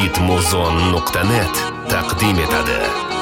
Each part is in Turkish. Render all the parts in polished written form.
nasheedmuzon.net taqdim etadi.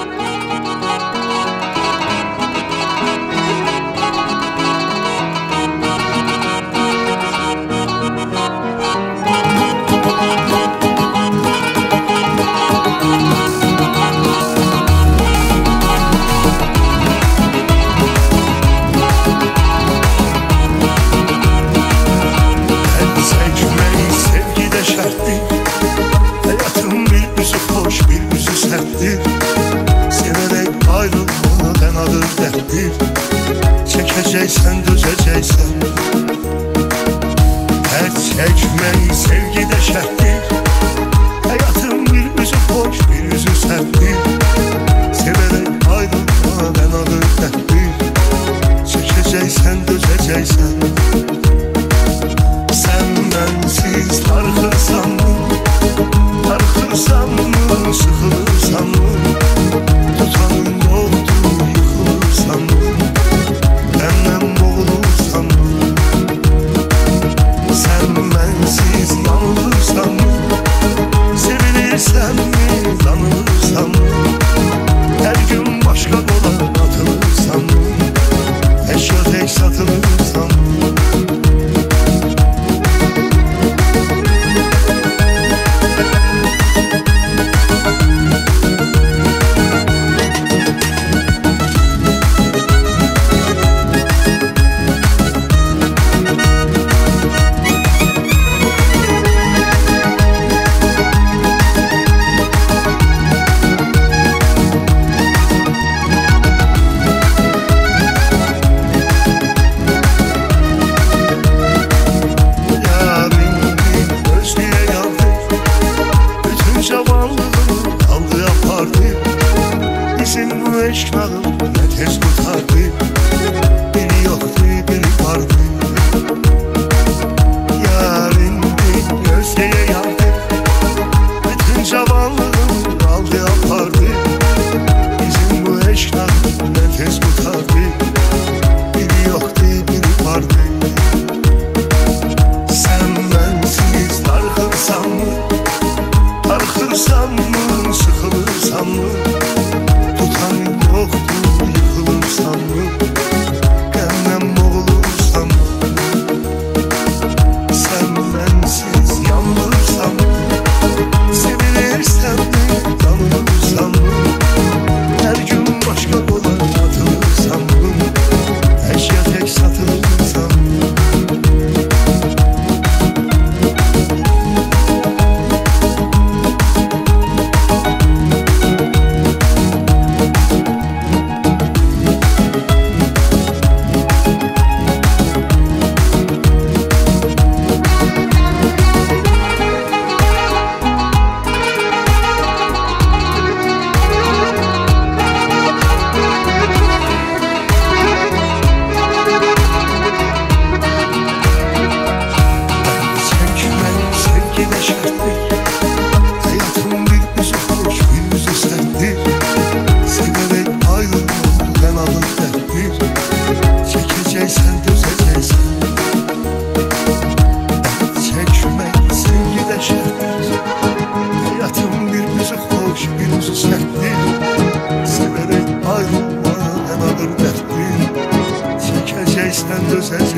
Çekeceksen, dözeceksen. Dert çekmeyi sevgide şerttir. Hayatın bir yüzü hoş, bir yüzü serttir. Severek ayrılmadan alır derttir. Çekeceksen, dözeceksen. Sen bensiz dargınsan mı? Dargınsan mı? Sıkılırsan mı? Tutanın yoktu, yıkılırsan mı? Benden boğulursan mı? Sen bensiz yanılırsan mı? Sevilirsen mi? Tanılırsan mı? Her gün başka dolar atılırsan mı? Eşya tek satılırsan mı? Bizim bu eşk nalı ne tez tutardı. Biri yoktu, biri vardı. Yarindi, gözleye yandı. Bütün cavanlığım aldı yapardı. Bizim bu eşk nalı ne tez tutardı. Biri yoktu, biri vardı. Sen bensiz dargınsan mı? Dargınsan mı? Sıkılırsan mı? Yoktu, yıkılırsan mı? Benden boğulursan mı? Sen bensiz yanılırsan mı? Sevilirsen mi? Tanılırsan mı? Her gün başka dolar atılırsan mı? Eşya tek satılırsan mı? Hayatın bir yüzü hoş, bir yüzü serttir. Severek ayrılmadan alır derttir. Çekeceksen, dözeceksen. Dert çekmek sevgide şerttir. Hayatın bir yüzü hoş, bir yüzü serttir. Severek ayrılmadan alır derttir. Çekeceksen, dözeceksen.